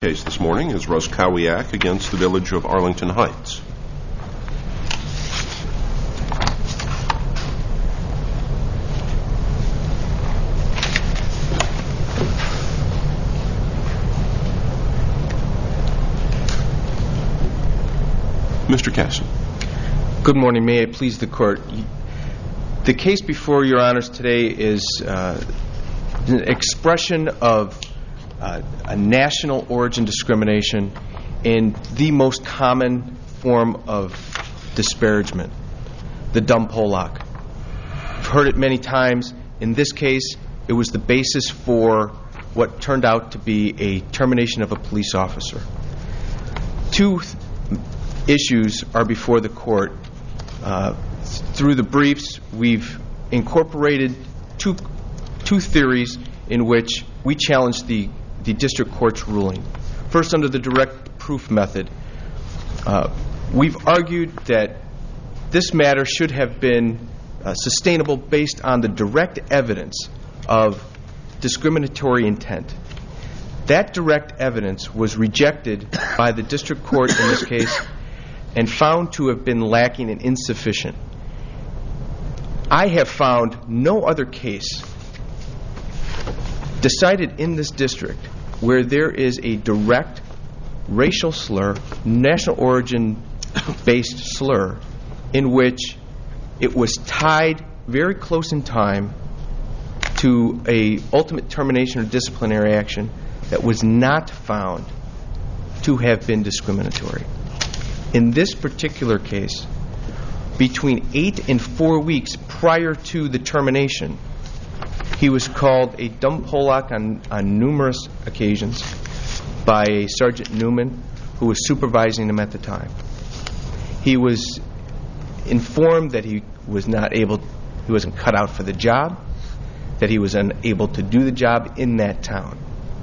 case this morning is Roszkowiak against the Village of Arlington Heights. Mr. Casson. Good morning. May it please the Court. The case before Your Honors today is an expression of a national origin discrimination in the most common form of disparagement, the dumb Polak. I've heard it many times. In this case, it was the basis for what turned out to be a termination of a police officer. Two issues are before the Court. Through the briefs, we've incorporated two theories in which we challenge the district court's ruling. First, under the direct proof method, we've argued that this matter should have been sustainable based on the direct evidence of discriminatory intent. That direct evidence was rejected by the district court in this case and found to have been lacking and insufficient. I have found no other case decided in this district where there is a direct racial slur, national origin-based slur, in which it was tied very close in time to a ultimate termination or disciplinary action that was not found to have been discriminatory. In this particular case, between 8 and 4 weeks prior to the termination, he was called a dumb Polak on numerous occasions by Sergeant Newman, who was supervising him at the time. He was informed that he wasn't cut out for the job, that he was unable to do the job in that town.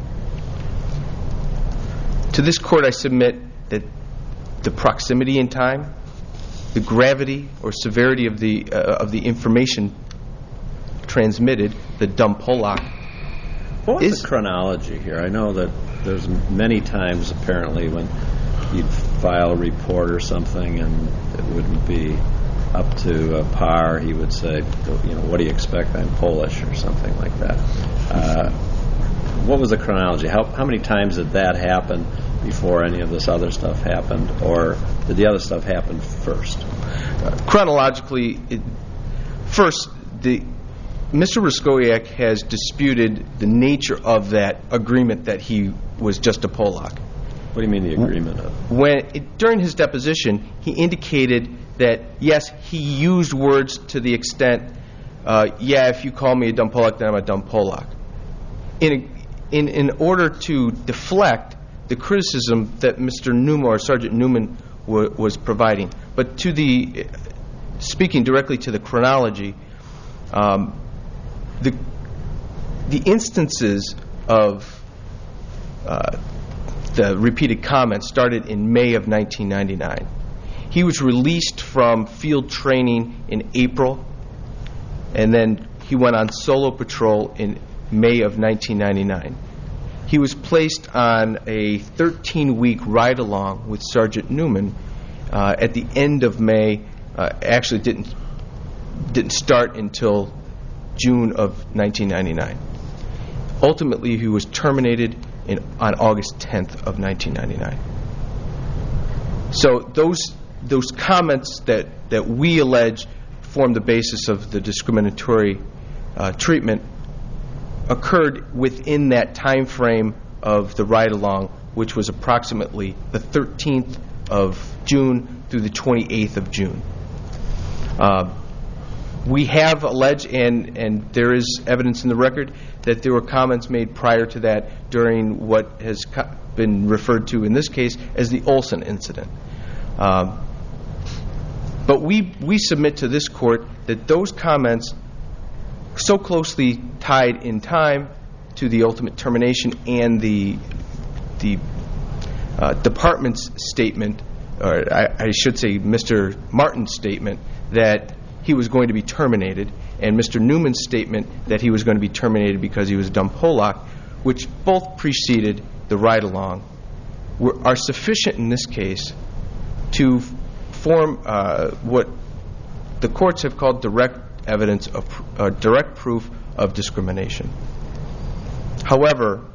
To this court, I submit that the proximity in time, the gravity or severity of the information transmitted, the dumb Polak. What was the chronology here? I know that there's many times apparently when you'd file a report or something and it wouldn't be up to par. He would say, what do you expect? I'm Polish or something like that. What was the chronology? How many times did that happen before any of this other stuff happened, or did the other stuff happen first? Chronologically, first, Mr. Roszkowiak has disputed the nature of that agreement that he was just a Polak. What do you mean the agreement of? During his deposition, he indicated that, yes, he used words to the extent, if you call me a dumb Polak, then I'm a dumb Polak. In order to deflect the criticism that Mr. Newman or Sergeant Newman was providing. But speaking directly to the chronology, the instances of the repeated comments started in May of 1999. He was released from field training in April, and then he went on solo patrol in May of 1999. He was placed on a 13-week ride-along with Sergeant Newman at the end of May. Actually didn't start until June of 1999. Ultimately, he was terminated on August 10th of 1999. So those comments that we allege form the basis of the discriminatory treatment occurred within that time frame of the ride-along, which was approximately the 13th of June through the 28th of June. We have alleged, and there is evidence in the record, that there were comments made prior to that during what has been referred to in this case as the Olson incident. But we submit to this court that those comments, so closely tied in time to the ultimate termination and the department's statement, or I should say Mr. Martin's statement, that he was going to be terminated, and Mr. Newman's statement that he was going to be terminated because he was a dumb Polak, which both preceded the ride-along are sufficient in this case to form what the courts have called direct evidence of direct proof of discrimination. However,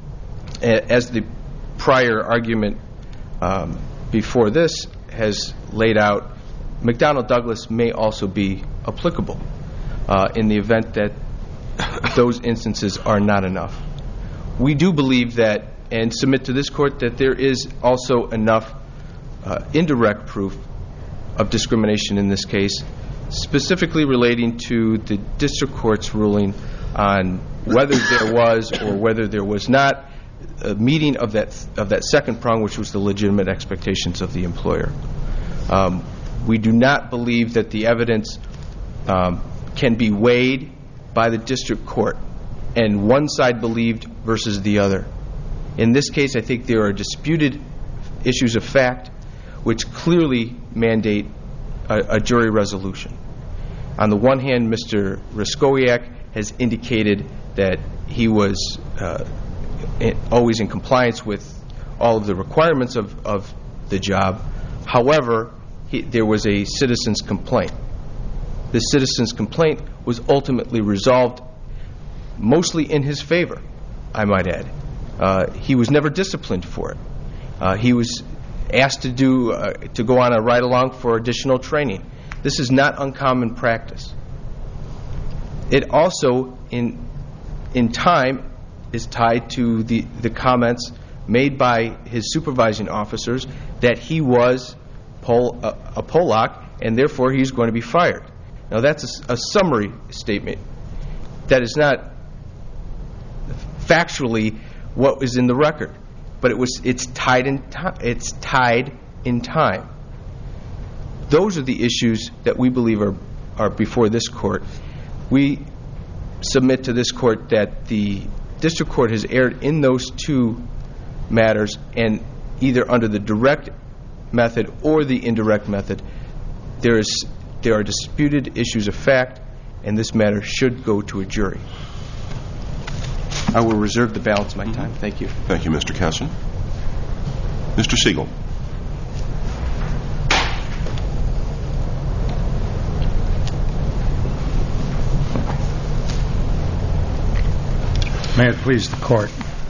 as the prior argument before this has laid out, McDonnell Douglas may also be applicable in the event that those instances are not enough. We do believe that, and submit to this court, that there is also enough indirect proof of discrimination in this case, specifically relating to the district court's ruling on whether there was or whether there was not a meeting of that second prong, which was the legitimate expectations of the employer. We do not believe that the evidence can be weighed by the district court and one side believed versus the other. In this case, I think there are disputed issues of fact which clearly mandate a jury resolution. On the one hand, Mr. Raskowiak has indicated that he was always in compliance with all of the requirements of the job. However, there was a citizen's complaint. The citizen's complaint was ultimately resolved mostly in his favor, I might add. He was never disciplined for it. He was asked to go on a ride-along for additional training. This is not uncommon practice. It also, in time, is tied to the comments made by his supervising officers that he was a Polak and therefore he's going to be fired. Now that's a summary statement. That is not factually what was in the record, but it's tied in time. Those are the issues that we believe are before this court. We submit to this court that the district court has erred in those two matters, and either under the direct method or the indirect method, there are disputed issues of fact, and this matter should go to a jury. I will reserve the balance of my time. Thank you. Thank you, Mr. Kessin. Mr. Siegel. May it please the court.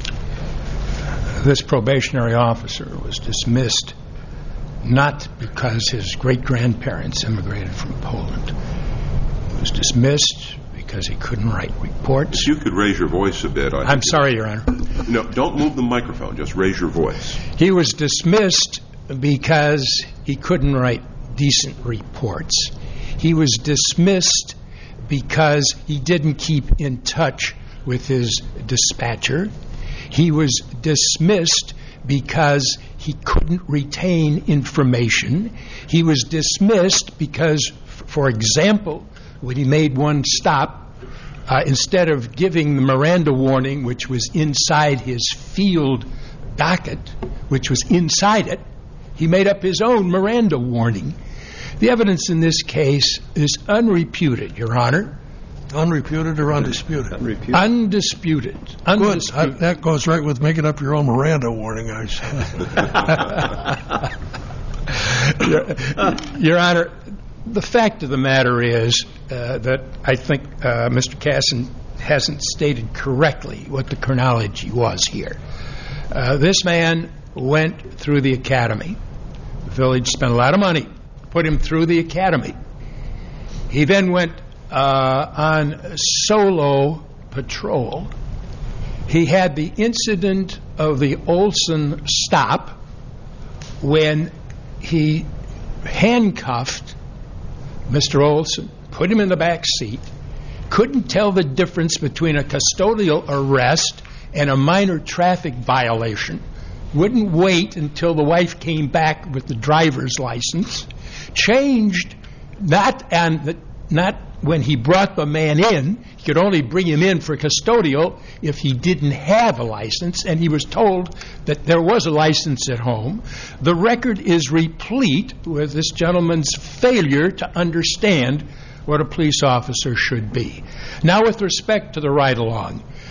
This probationary officer was dismissed not because his great-grandparents immigrated from Poland. He was dismissed because he couldn't write reports. If you could raise your voice a bit. I'm sorry, Your Honor. No, don't move the microphone. Just raise your voice. He was dismissed because he couldn't write decent reports. He was dismissed because he didn't keep in touch with his dispatcher. He was dismissed because he couldn't retain information. He was dismissed because, for example, when he made one stop, instead of giving the Miranda warning, which was inside his field docket, which was inside it, he made up his own Miranda warning. The evidence in this case is unreputed, Your Honor. Unreputed or undisputed? Undisputed. Good. That goes right with making up your own Miranda warning, I say. Your Honor, the fact of the matter is that I think Mr. Kassin hasn't stated correctly what the chronology was here. This man went through the academy. The village spent a lot of money to put him through the academy. He then went on solo patrol. He had the incident of the Olson stop when he handcuffed Mr. Olson, put him in the back seat, couldn't tell the difference between a custodial arrest and a minor traffic violation, wouldn't wait until the wife came back with the driver's license, changed not when he brought the man in. He could only bring him in for custodial if he didn't have a license, and he was told that there was a license at home. The record is replete with this gentleman's failure to understand what a police officer should be. Now, with respect to the ride-along,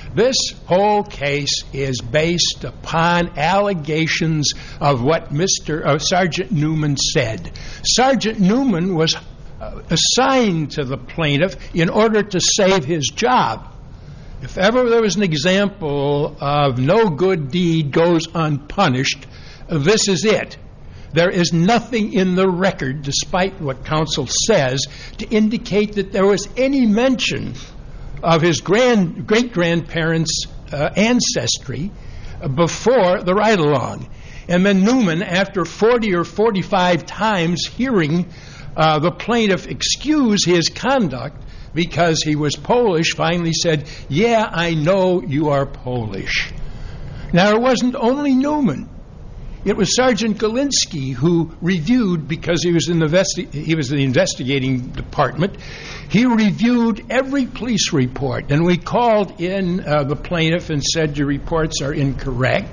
This whole case is based upon allegations of what Sergeant Newman said. Sergeant Newman was assigned to the plaintiff in order to save his job. If ever there was an example of no good deed goes unpunished, this is it. There is nothing in the record, despite what counsel says, to indicate that there was any mention of his great-grandparents' ancestry before the ride-along. And then Newman, after 40 or 45 times hearing the plaintiff excuse his conduct because he was Polish, finally said, "Yeah, I know you are Polish." Now, it wasn't only Newman. It was Sergeant Galinsky who reviewed, because he was in the investigating department, he reviewed every police report. And we called in the plaintiff and said, "Your reports are incorrect."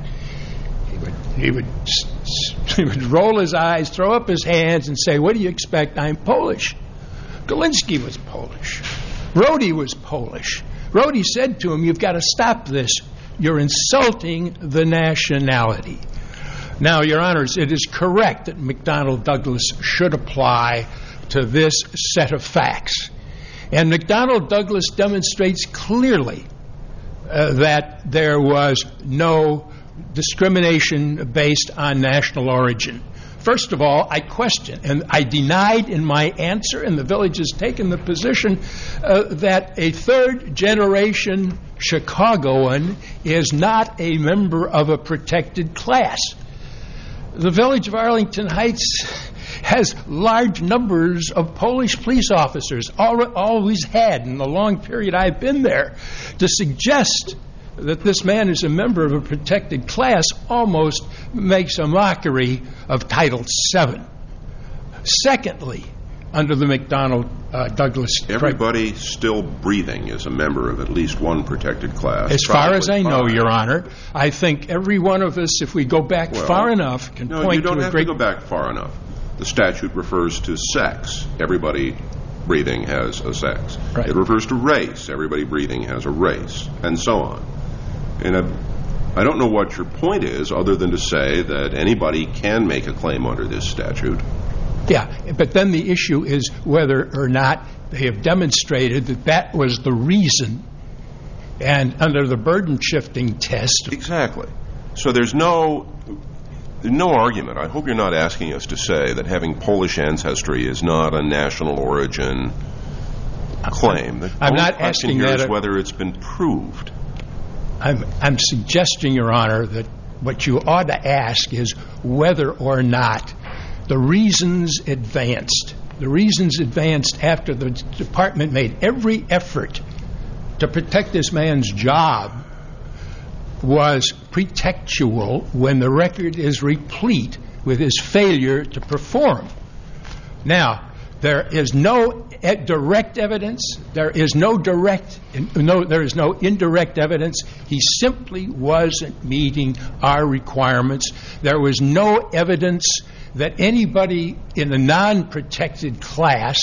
He would roll his eyes, throw up his hands, and say, "What do you expect? I'm Polish." Galinsky was Polish. Rody was Polish. Rody said to him, "You've got to stop this. You're insulting the nationality." Now, Your Honors, it is correct that McDonnell Douglas should apply to this set of facts. And McDonnell Douglas demonstrates clearly that there was no discrimination based on national origin. First of all, I question, and I denied in my answer, and the village has taken the position that a third-generation Chicagoan is not a member of a protected class. The village of Arlington Heights has large numbers of Polish police officers, always had in the long period I've been there. To suggest that this man is a member of a protected class almost makes a mockery of Title VII. Secondly, under the McDonnell Douglas... Everybody still breathing is a member of at least one protected class. As far as I know, Your Honor, I think every one of us, if we go back far enough, can point to a great... No, you don't have to go back far enough. The statute refers to sex. Everybody breathing has a sex. Right. It refers to race. Everybody breathing has a race, and so on. And I don't know what your point is, other than to say that anybody can make a claim under this statute. Yeah, but then the issue is whether or not they have demonstrated that that was the reason, and under the burden-shifting test... Exactly. So there's no argument. I hope you're not asking us to say that having Polish ancestry is not a national origin claim. I'm not asking that... Here's whether it's been proved. I'm suggesting, Your Honor, that what you ought to ask is whether or not the reasons advanced after the department made every effort to protect this man's job was pretextual when the record is replete with his failure to perform. Now, there is no direct evidence. There is no indirect evidence. He simply wasn't meeting our requirements. There was no evidence that anybody in the non-protected class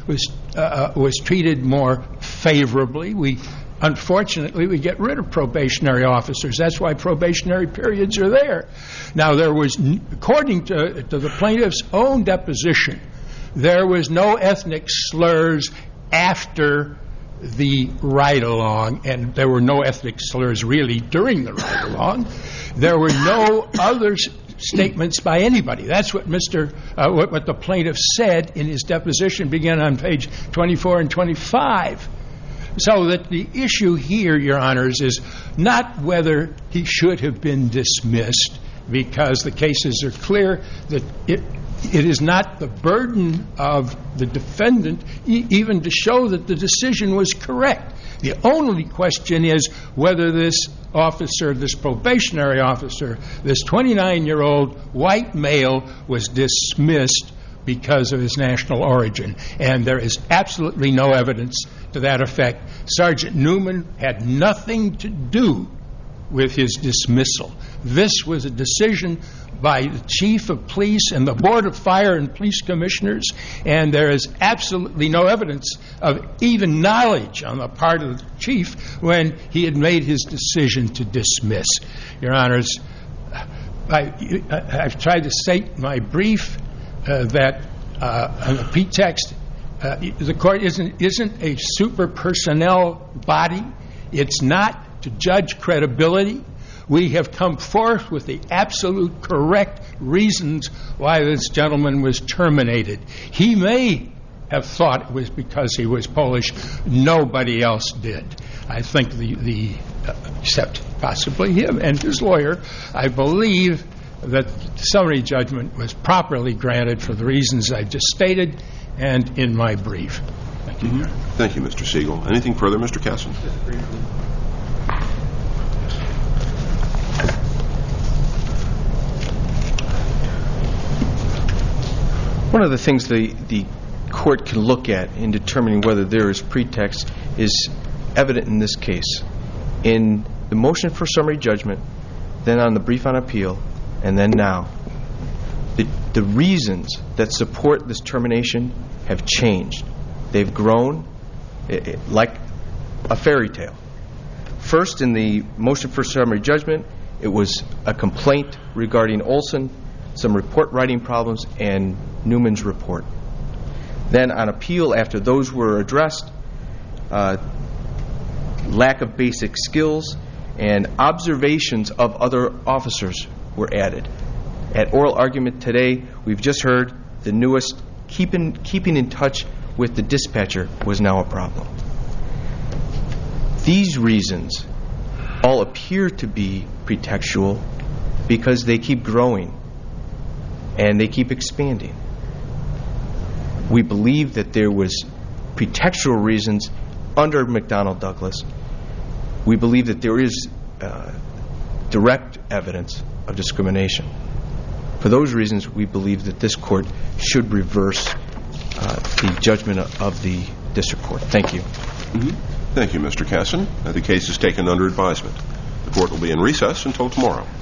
was treated more favorably. Unfortunately, we get rid of probationary officers. That's why probationary periods are there. Now, there was, according to the plaintiff's own deposition, there was no ethnic slurs after the ride-along, and there were no ethnic slurs really during the ride-along. There were no other statements by anybody. That's what what the plaintiff said in his deposition, began on page 24 and 25. So that the issue here, Your Honors, is not whether he should have been dismissed, because the cases are clear that it is not the burden of the defendant even to show that the decision was correct. The only question is whether this officer, this probationary officer, this 29-year-old white male was dismissed because of his national origin. And there is absolutely no evidence to that effect. Sergeant Newman had nothing to do with his dismissal. This was a decision by the chief of police and the Board of Fire and Police Commissioners, and there is absolutely no evidence of even knowledge on the part of the chief when he had made his decision to dismiss. Your Honors, I've tried to state in my brief that on the pretext, the court isn't a super personnel body. It's not to judge credibility. We have come forth with the absolute correct reasons why this gentleman was terminated. He may have thought it was because he was Polish. Nobody else did. I think except possibly him and his lawyer, I believe that summary judgment was properly granted for the reasons I just stated and in my brief. Thank you. Thank you, Mr. Siegel. Anything further, Mr. Casson? One of the things the court can look at in determining whether there is pretext is evident in this case. In the motion for summary judgment, then on the brief on appeal, and then now, the reasons that support this termination have changed. They've grown like a fairy tale. First, in the motion for summary judgment, it was a complaint regarding Olson, some report writing problems, and Newman's report. Then on appeal, after those were addressed, lack of basic skills and observations of other officers were added. At oral argument today, we've just heard the newest, keeping in touch with the dispatcher was now a problem. These reasons all appear to be pretextual because they keep growing and they keep expanding. We believe that there was pretextual reasons under McDonnell Douglas. We believe that there is direct evidence of discrimination. For those reasons, we believe that this court should reverse the judgment of the district court. Thank you. Thank you, Mr. Casson. The case is taken under advisement. The court will be in recess until tomorrow.